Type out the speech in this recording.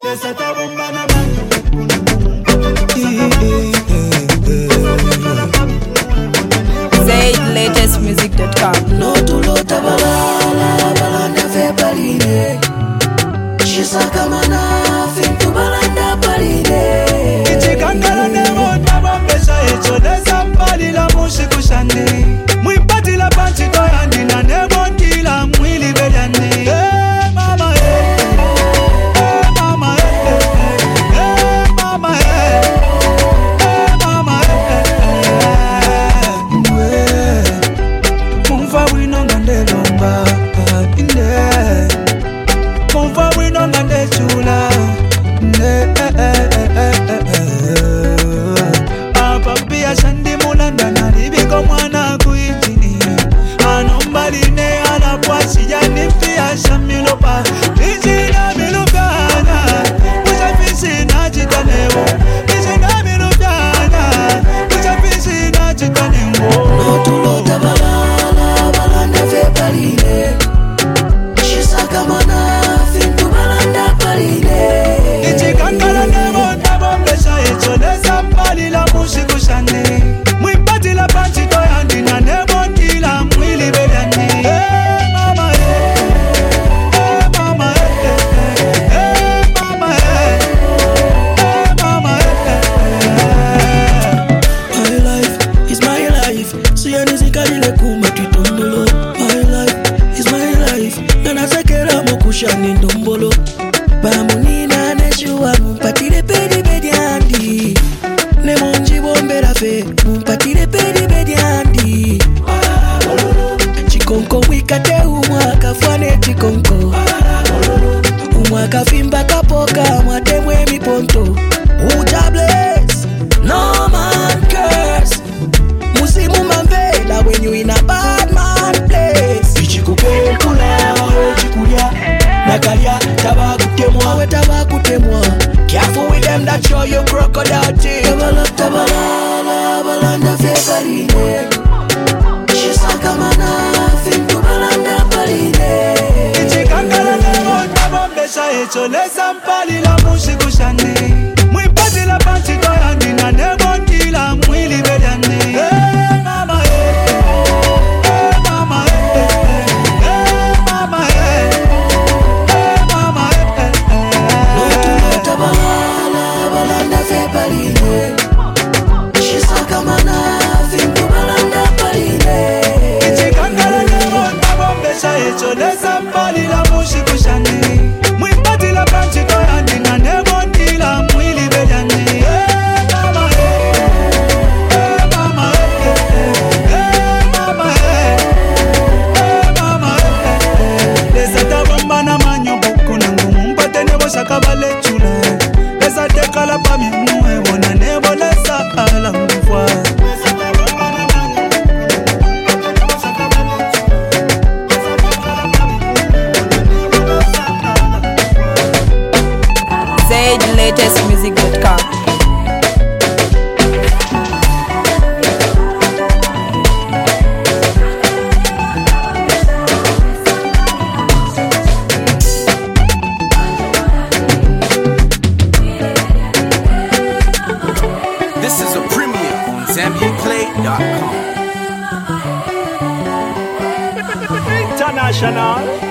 ZaidLatestmusic.com. No tu lo tabalala, balanda fe paline. Shisaka mana fin tu balanda paline. Ichikangala nemo tabambesa echo desambali la mushikushani. Mwimpati la panchi toyandi na nebo kila mwili bedani. Hey mama hey, hey mama hey, hey mama hey, hey mama hey. Mumfa wino ngande lomba inde. Mumfa wino ngande chula inde. Apapia shandi mulanda na libiko mwana kuitini. Anombaline anapwasi jani pia shamilopa. Nijina milupana Mujafisi na jitanewo. Nijina milupana Mujafisi na jitanewo. No tu lo tabalala, balanda fe paline. Shisaka mana fin tu balanda paline. Ichikangala nemo tabambesa echo desambali la mushikushani. Mwimpati la panchi toyandi na nebo kila mwili bedani. Hey mama hey, hey mama hey, hey mama hey, hey mama hey. My life is my life. Siyanizikadile kuma kitombolo. My life is my life. Nanasekera mokushani ndombolo. Bamunina neshuwa mumpatire pedi bedi andi. Nemonji bombera fe mumpatire pedi bedi andi. Chikonko wikate umwaka fwane chikonko. Umwaka fimba kapoka mwatemwe miponto. Uja bless, no man curse. Musimu mamvela when you in a bad man place. Ichikupe kula chikulia nakalia tabakutemwa we tabakutemwa. Careful with them that show you crocodile teeth. Tabalala balanda fe paline. Shisaka mana fin tu balanda paline. Ichikangala nemo tabambesa echo desambali la mushikushani. Mwimpati la panchi toyandi na nebo kila mwili bedani. Hey mama hey, hey mama hey, hey mama hey, hey mama No tu lo hey. tabalala, balanda fe paline. Shisaka mana fin tu balanda paline. Ichikangala nemo tabambesa echo desambali la mushikushani. Mwimpati la panchi toyandi na nebo kila mwili bedani. Hey mama hey, hey mama hey, hey mama hey, hey mama hey. Lesa bomba na manyo buku na ngumu mpate nebo shakabale chula. Lesa tekala pa mi muwe wana nebo lesa ala mfwa. ZaidLatestmusic.com. This is a premiere on ZambianPlay.com. International.